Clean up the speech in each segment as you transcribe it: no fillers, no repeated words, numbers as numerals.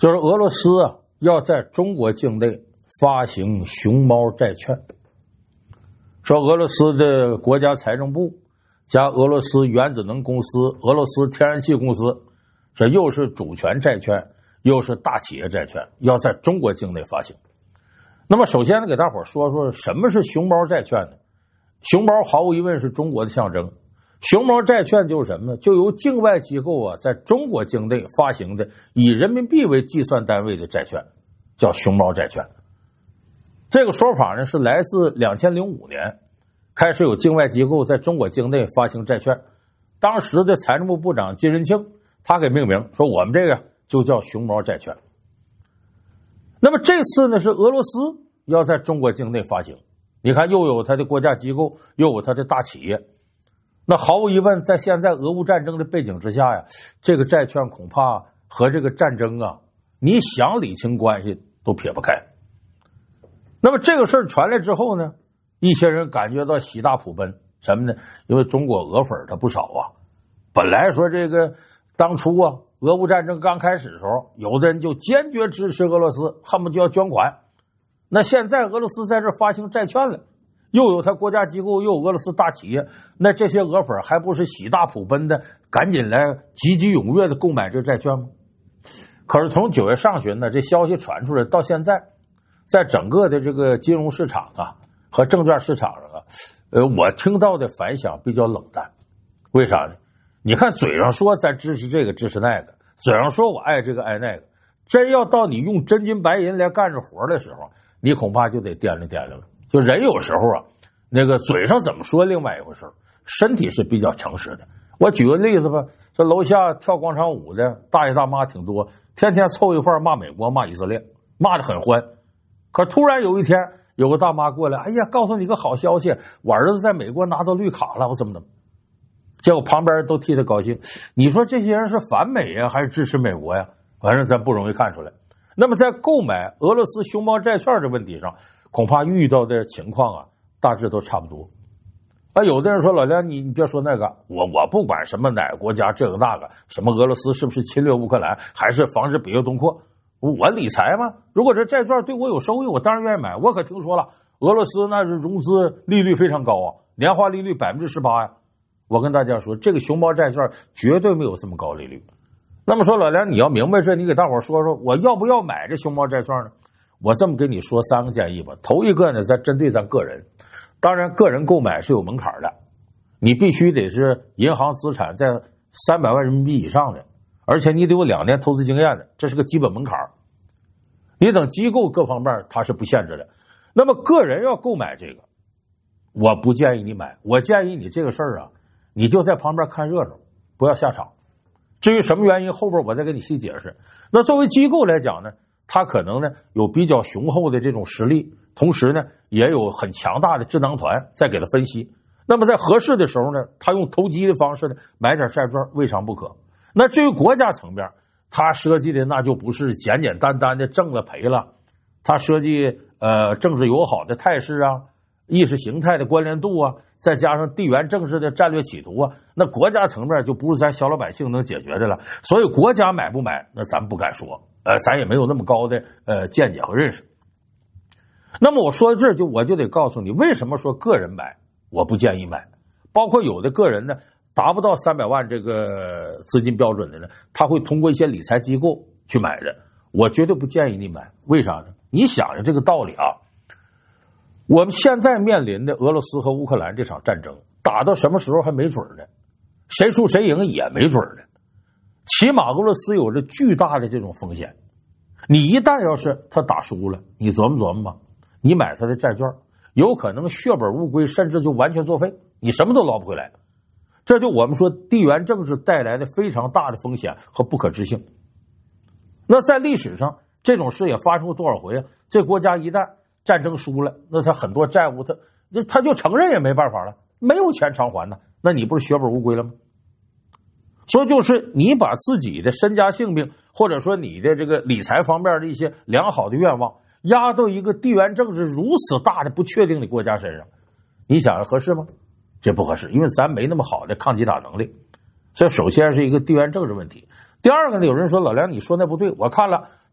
就是俄罗斯啊要在中国境内发行熊猫债券，说俄罗斯的国家财政部加俄罗斯原子能公司、俄罗斯天然气公司，这又是主权债券，又是大企业债券，要在中国境内发行。那么首先呢，给大伙说说什么是熊猫债券呢？熊猫毫无疑问是中国的象征。熊猫债券就是什么呢？就由境外机构啊在中国境内发行的以人民币为计算单位的债券，叫熊猫债券。这个说法呢是来自2005年开始有境外机构在中国境内发行债券，当时的财政部部长金仁庆他给命名说我们这个就叫熊猫债券。那么这次呢是俄罗斯要在中国境内发行，你看又有他的国家机构，又有他的大企业。那毫无疑问，在现在俄乌战争的背景之下呀，这个债券恐怕和这个战争啊，你想理清关系都撇不开。那么这个事儿传来之后呢，一些人感觉到喜大普奔，什么呢？因为中国俄粉他不少啊。本来说这个当初啊，俄乌战争刚开始的时候，有的人就坚决支持俄罗斯，恨不得就要捐款。那现在俄罗斯在这发行债券了，又有他国家机构，又有俄罗斯大企业，那这些俄粉还不是喜大普奔的，赶紧来积极踊跃的购买这债券吗？可是从9月上旬呢，这消息传出来到现在，在整个的这个金融市场啊和证券市场上啊，我听到的反响比较冷淡。为啥呢？你看嘴上说咱支持这个支持那个，嘴上说我爱这个爱那个，真要到你用真金白银来干着活的时候，你恐怕就得掂量掂量了。就人有时候啊，那个嘴上怎么说另外一回事，身体是比较诚实的。我举个例子吧，这楼下跳广场舞的大爷大妈挺多，天天凑一块骂美国骂以色列，骂得很欢。可突然有一天有个大妈过来，哎呀，告诉你个好消息，我儿子在美国拿到绿卡了，我怎么结果旁边都替他高兴。你说这些人是反美呀，还是支持美国呀？反正咱不容易看出来。那么在购买俄罗斯熊猫债券这问题上，恐怕遇到的情况啊，大致都差不多。有的人说老梁，你别说那个，我不管什么哪个国家这个那个，什么俄罗斯是不是侵略乌克兰，还是防止北约东扩，我理财嘛。如果这债券对我有收益，我当然愿意买。我可听说了，俄罗斯那是融资利率非常高啊，年化利率18%呀。我跟大家说，这个熊猫债券绝对没有这么高利率。那么说老梁，你要明白这，你给大伙说说，我要不要买这熊猫债券呢？我这么跟你说3个建议吧。头一个呢，咱针对咱个人，当然个人购买是有门槛的，你必须得是银行资产在300万人民币以上的，而且你得有2年投资经验的，这是个基本门槛。你等机构各方面它是不限制的。那么个人要购买这个，我不建议你买，我建议你这个事儿啊，你就在旁边看热闹，不要下场。至于什么原因，后边我再给你细解释。那作为机构来讲呢，它可能呢有比较雄厚的这种实力，同时呢也有很强大的智囊团在给他分析。那么在合适的时候呢，他用投机的方式呢买点债券，未尝不可。那至于国家层面，他设计的那就不是简简单单的挣了赔了，他设计政治友好的态势啊，意识形态的关联度啊，再加上地缘政治的战略企图啊，那国家层面就不是咱小老百姓能解决的了。所以国家买不买，那咱不敢说，咱也没有那么高的见解和认识。那么我说到这儿我就得告诉你，为什么说个人买我不建议买。包括有的个人呢达不到300万这个资金标准的呢，他会通过一些理财机构去买的，我绝对不建议你买。为啥呢？你想想这个道理啊，我们现在面临的俄罗斯和乌克兰这场战争打到什么时候还没准呢，谁输谁赢也没准呢。起码俄罗斯有着巨大的这种风险，你一旦要是他打输了，你琢磨琢磨吧，你买他的债券有可能血本无归，甚至就完全作废，你什么都捞不回来。这就我们说地缘政治带来的非常大的风险和不可知性。那在历史上这种事也发生过多少回啊？这国家一旦战争输了，那他很多债务他就承认也没办法了，没有钱偿还呢，那你不是血本无归了吗？所以就是你把自己的身家性命，或者说你的这个理财方面的一些良好的愿望压到一个地缘政治如此大的不确定的国家身上，你想合适吗？这不合适，因为咱没那么好的抗击打能力。这首先是一个地缘政治问题。第二个呢，有人说老梁你说那不对，我看了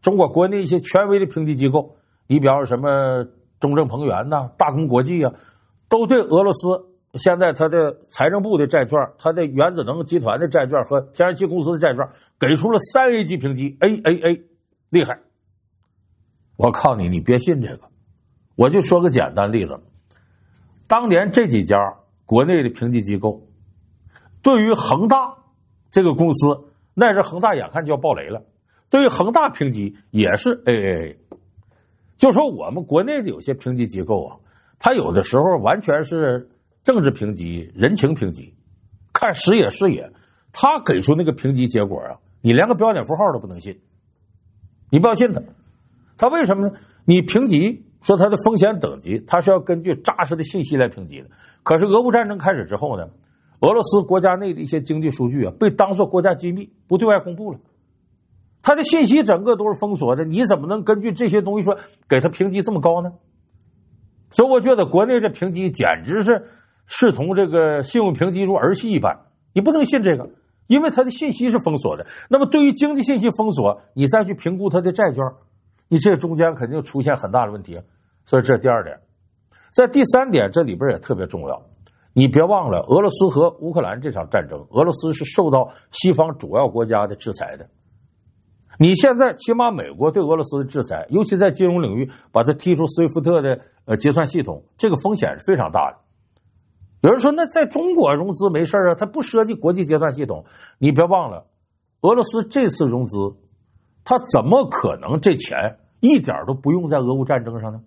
中国国内一些权威的评级机构，你比方说什么中证鹏源呐、大公国际啊，都对俄罗斯现在它的财政部的债券、它的原子能集团的债券和天然气公司的债券给出了3A 级评级 ，AAA， 厉害。我告诉你，你别信这个。我就说个简单例子，当年这几家国内的评级机构对于恒大这个公司，那是恒大眼看就要爆雷了，对于恒大评级也是 AAA。 就说我们国内的有些评级机构啊，它有的时候完全是政治评级、人情评级，看时也是也，他给出那个评级结果啊，你连个标点符号都不能信，你不要信他。他为什么呢？你评级说它的风险等级，它是要根据扎实的信息来评级的。可是俄乌战争开始之后呢，俄罗斯国家内的一些经济数据啊，被当作国家机密，不对外公布了。它的信息整个都是封锁的，你怎么能根据这些东西说给它评级这么高呢？所以我觉得国内这评级简直是视同这个信用评级如儿戏一般，你不能信这个，因为它的信息是封锁的。那么对于经济信息封锁，你再去评估它的债券，你这中间肯定出现很大的问题。所以这第二点。在第三点，这里边也特别重要，你别忘了俄罗斯和乌克兰这场战争，俄罗斯是受到西方主要国家的制裁的。你现在起码美国对俄罗斯的制裁，尤其在金融领域把它踢出SWIFT的结算系统，这个风险是非常大的。有人说那在中国融资没事啊，它不涉及国际结算系统。你别忘了俄罗斯这次融资，它怎么可能这钱一点都不用在俄乌战争上呢？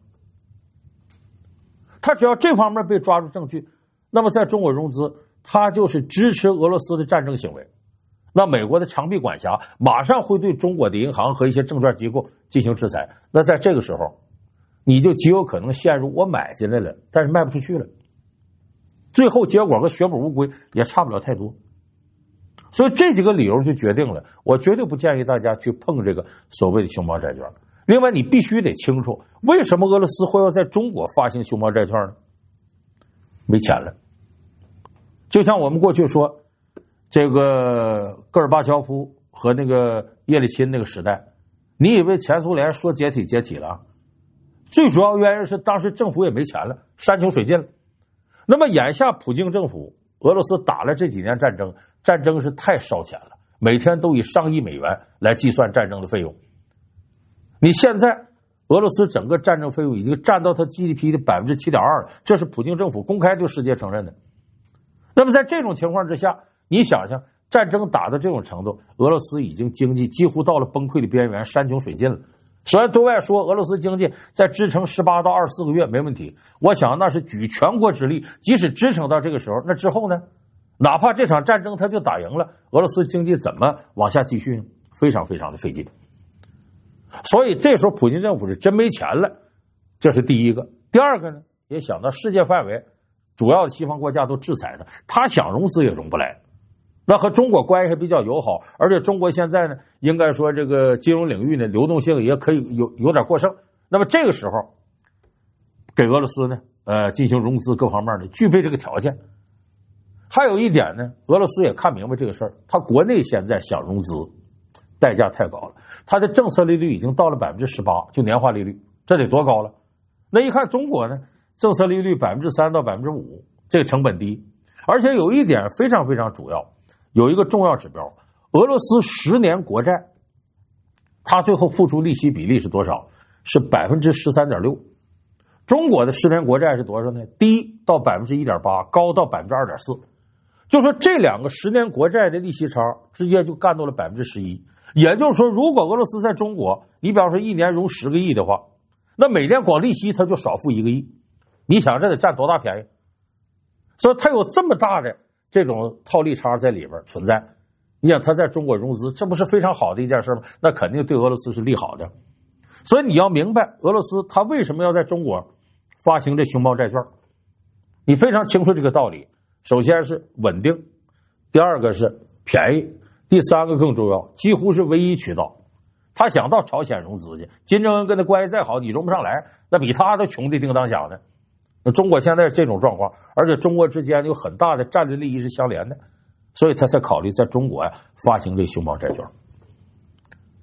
他只要这方面被抓住证据，那么在中国融资，他就是支持俄罗斯的战争行为。那美国的长臂管辖马上会对中国的银行和一些证券机构进行制裁。那在这个时候，你就极有可能陷入我买进来了，但是卖不出去了，最后结果和血本无归也差不了太多。所以这几个理由就决定了，我绝对不建议大家去碰这个所谓的熊猫债券。另外，你必须得清楚，为什么俄罗斯会要在中国发行熊猫债券呢？没钱了。就像我们过去说这个戈尔巴乔夫和那个叶利钦那个时代，你以为前苏联说解体解体了？最主要原因是当时政府也没钱了，山穷水尽了。那么眼下普京政府，俄罗斯打了这几年战争，战争是太烧钱了，每天都以上亿美元来计算战争的费用。你现在俄罗斯整个战争费用已经占到它 GDP 的 7.2%了，这是普京政府公开对世界承认的。那么在这种情况之下，你想想战争打到这种程度，俄罗斯已经经济几乎到了崩溃的边缘，山穷水尽了。虽然对外说俄罗斯经济在支撑18到24个月没问题，我想那是举全国之力，即使支撑到这个时候，那之后呢？哪怕这场战争他就打赢了，俄罗斯经济怎么往下继续呢？非常非常的费劲。所以这时候普京政府是真没钱了，这是第一个。第二个呢，也想到世界范围主要的西方国家都制裁他，他想融资也融不来。那和中国关系比较友好，而且中国现在呢，应该说这个金融领域呢流动性也可以有点过剩。那么这个时候给俄罗斯呢进行融资各方面的具备这个条件。还有一点呢，俄罗斯也看明白这个事儿，他国内现在想融资代价太高了，他的政策利率已经到了 18%， 就年化利率，这得多高了？那一看中国呢，政策利率 3% 到 5%， 这个成本低。而且有一点非常非常主要，有一个重要指标，俄罗斯10年国债它最后付出利息比例是多少？是 13.6%。中国的10年国债是多少呢？低到 1.8%， 高到 2.4%。就说这两个10年国债的利息差直接就干到了 11%。也就是说，如果俄罗斯在中国，你比方说一年融10个亿的话，那每年光利息它就少付1个亿，你想这得占多大便宜？所以它有这么大的这种套利差在里边存在。你想它在中国融资，这不是非常好的一件事吗？那肯定对俄罗斯是利好的。所以你要明白俄罗斯它为什么要在中国发行这熊猫债券，你非常清楚这个道理。首先是稳定，第二个是便宜，第三个更重要，几乎是唯一渠道。他想到朝鲜融资去，金正恩跟他关系再好，你融不上来，那比他都穷的叮当响的。那中国现在这种状况，而且中国之间有很大的战略利益是相连的，所以他才考虑在中国发行这熊猫债券。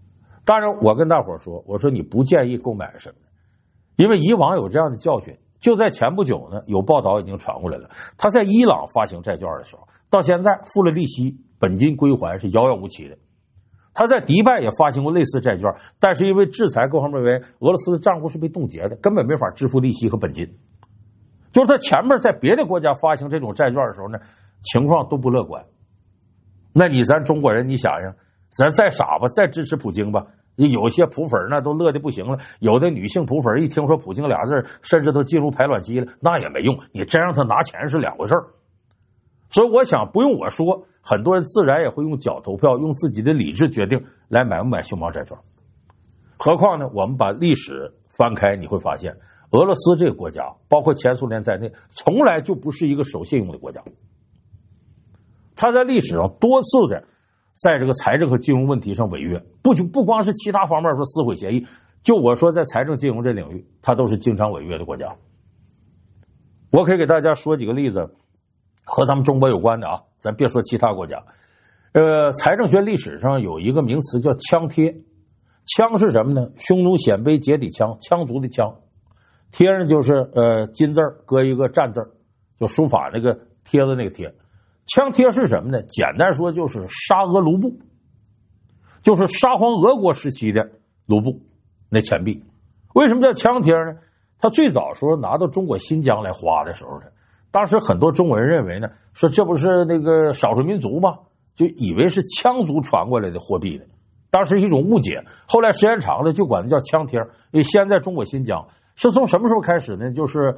当然，我跟大伙说，我说你不建议购买什么，因为以往有这样的教训。就在前不久呢，有报道已经传过来了，他在伊朗发行债券的时候，到现在付了利息，本金归还是遥遥无期的。他在迪拜也发行过类似债券，但是因为制裁，各方认为俄罗斯的账户是被冻结的，根本没法支付利息和本金。就是他前面在别的国家发行这种债券的时候呢，情况都不乐观。那你咱中国人，你想想，咱再傻吧，再支持普京吧，有些普粉那都乐得不行了。有的女性普粉一听说普京俩字，甚至都进入排卵期了，那也没用。你真让他拿钱是两回事儿。所以我想，不用我说，很多人自然也会用脚投票，用自己的理智决定来买不买熊猫债券。何况呢，我们把历史翻开，你会发现，俄罗斯这个国家，包括前苏联在内，从来就不是一个守信用的国家。他在历史上多次的在这个财政和金融问题上违约，不光是其他方面说撕毁协议，就我说在财政金融这领域，他都是经常违约的国家。我可以给大家说几个例子，和咱们中国有关的啊，咱别说其他国家。财政学历史上有一个名词叫枪贴，枪是什么呢？匈奴鲜卑解体枪，羌族的枪，贴上就是金字搁一个战字，就书法那个贴子那个贴。枪贴是什么呢？简单说就是沙俄卢布，就是沙皇俄国时期的卢布那钱币。为什么叫枪贴呢？他最早时候拿到中国新疆来花的时候呢，当时很多中国人认为呢，说这不是那个少数民族吗？就以为是羌族传过来的货币呢，当时一种误解。后来时间长了就管它叫枪贴。因为现在中国新疆是从什么时候开始呢？就是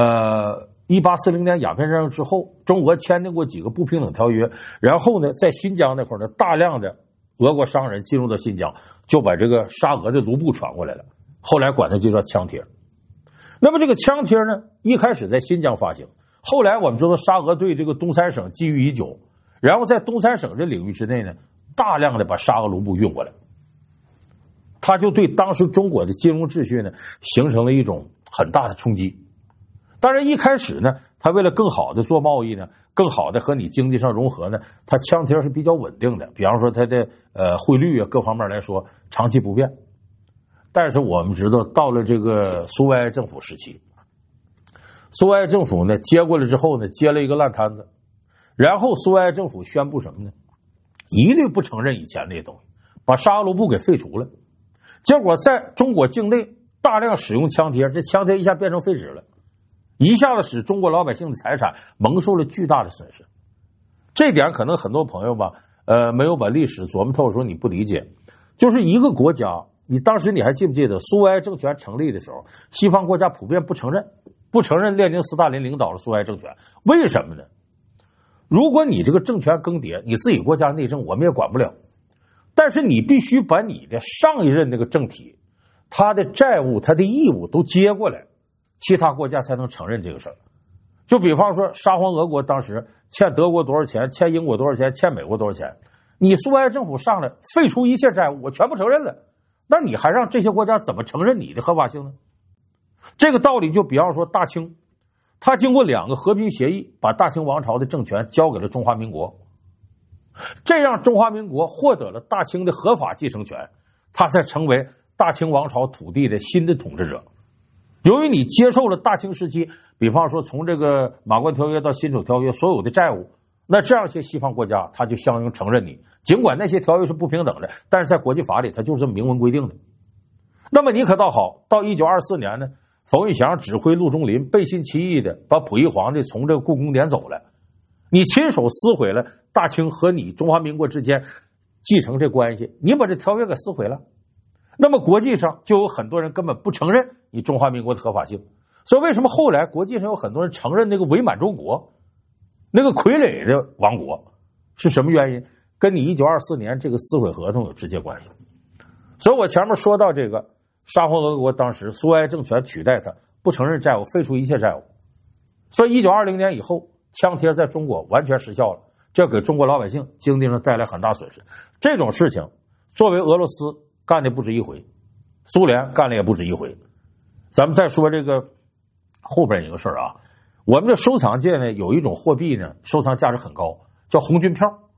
1840年鸦片战争之后，中俄签订过几个不平等条约，然后呢，在新疆那块呢，大量的俄国商人进入到新疆，就把这个沙俄的卢布传过来了，后来管它就叫枪贴。那么这个枪贴呢，一开始在新疆发行，后来我们知道沙俄对这个东三省觊觎已久，然后在东三省这领域之内呢，大量的把沙俄卢布运过来，他就对当时中国的金融秩序呢，形成了一种很大的冲击。当然一开始呢，他为了更好的做贸易呢，更好的和你经济上融合呢，他枪贴是比较稳定的，比方说他的汇率啊各方面来说长期不变。但是我们知道，到了这个苏维埃政府时期，苏维埃政府呢接过来之后呢，接了一个烂摊子，然后苏维埃政府宣布什么呢？一律不承认以前那些东西，把沙俄卢布给废除了。结果在中国境内大量使用枪贴，这枪贴一下变成废纸了，一下子使中国老百姓的财产蒙受了巨大的损失。这点可能很多朋友吧，没有把历史琢磨透的时候你不理解。就是一个国家，你当时你还记不记得苏维埃政权成立的时候，西方国家普遍不承认列宁斯大林领导的苏维埃政权。为什么呢？如果你这个政权更迭，你自己国家内政我们也管不了，但是你必须把你的上一任那个政体他的债务他的义务都接过来，其他国家才能承认这个事儿。就比方说沙皇俄国当时欠德国多少钱，欠英国多少钱，欠美国多少钱，你苏维埃政府上来废除一切债务，我全部承认了，那你还让这些国家怎么承认你的合法性呢？这个道理就比方说大清，他经过2个和平协议，把大清王朝的政权交给了中华民国，这样中华民国获得了大清的合法继承权，他才成为大清王朝土地的新的统治者。由于你接受了大清时期，比方说从这个马关条约到辛丑条约所有的债务，那这样一些西方国家他就相应承认你，尽管那些条约是不平等的，但是在国际法里它就是这么明文规定的。那么你可倒好，到1924年呢，冯玉祥指挥陆中麟背信弃义的把溥仪皇帝从这个故宫撵走了，你亲手撕毁了大清和你中华民国之间继承这关系，你把这条约给撕毁了，那么国际上就有很多人根本不承认你中华民国的合法性。所以为什么后来国际上有很多人承认那个伪满洲国，那个傀儡的王国，是什么原因？跟你1924年这个撕毁合同有直接关系。所以我前面说到这个沙皇俄国当时苏维埃政权取代他，不承认债务，废除一切债务，所以1920年以后枪贴在中国完全失效了，这给中国老百姓经济上带来很大损失。这种事情作为俄罗斯干的不止一回，苏联干了也不止一回。咱们再说这个后边一个事儿啊，我们的收藏界呢有一种货币呢，收藏价值很高，叫红军票。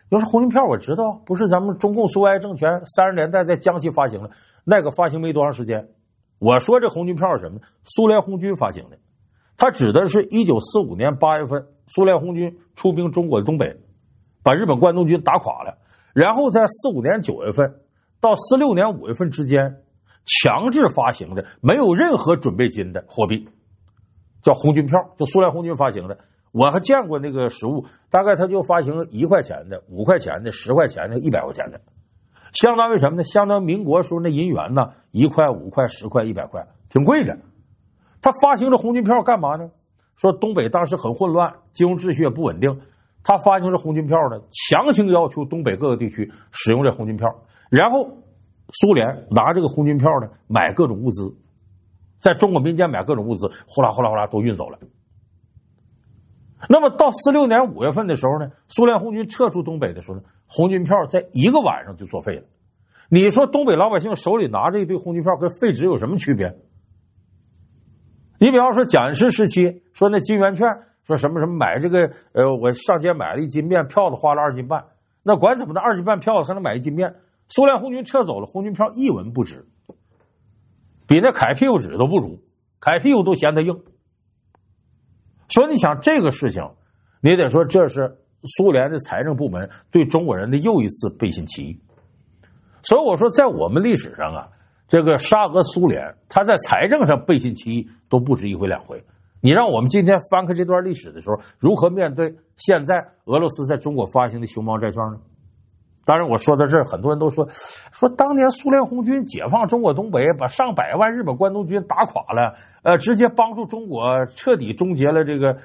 要是红军票我知道，不是咱们中共苏维埃政权30年代在江西发行的，那个发行没多长时间。我说这红军票是什么呢？苏联红军发行的，它指的是1945年8月份苏联红军出兵中国的东北，把日本关东军打垮了，然后在45年9月份到46年5月份之间强制发行的没有任何准备金的货币，叫红军票，就苏联红军发行的。我还见过那个实物，大概他就发行1块钱的、5块钱的、10块钱的、100块钱的，相当于什么呢？相当于民国时候那银元呢，1块、5块、10块、100块，挺贵的。他发行这红军票干嘛呢？说东北当时很混乱，金融秩序也不稳定，他发行这红军票呢，强行要求东北各个地区使用这红军票，然后苏联拿这个红军票呢买各种物资，在中国民间买各种物资，呼啦呼啦呼啦都运走了。那么到46年5月份的时候呢，苏联红军撤出东北的时候呢，红军票在1个晚上就作废了。你说东北老百姓手里拿着一堆红军票跟废纸有什么区别？你比方说蒋介石时期说那金圆券，说什么什么买这个我上街买了1斤面，票子花了2斤半，那管怎么的2斤半票子才能买1斤面？苏联红军撤走了，红军票一文不值，比那揩屁股纸都不如，揩屁股都嫌它硬。所以你想这个事情，你得说这是苏联的财政部门对中国人的又一次背信弃义。所以我说在我们历史上啊，这个沙俄苏联他在财政上背信弃义都不止1回2回。你让我们今天翻开这段历史的时候，如何面对现在俄罗斯在中国发行的熊猫债券呢？当然我说到这儿，很多人都说当年苏联红军解放中国东北，把上百万日本关东军打垮了，直接帮助中国彻底终结了这个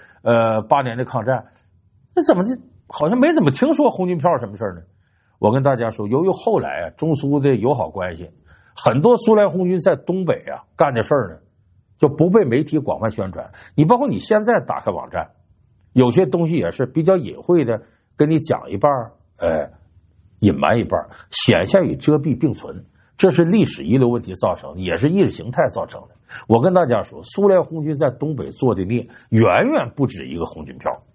8年的抗战。那怎么的好像没怎么听说红军票什么事呢？我跟大家说，由于后来中苏的友好关系，很多苏联红军在东北干的事儿呢就不被媒体广泛宣传。你包括你现在打开网站，有些东西也是比较隐晦的跟你讲一半隐瞒一半，显现与遮蔽并存，这是历史遗留问题造成的，也是意识形态造成的。我跟大家说，苏联红军在东北做的孽远远不止一个红军票。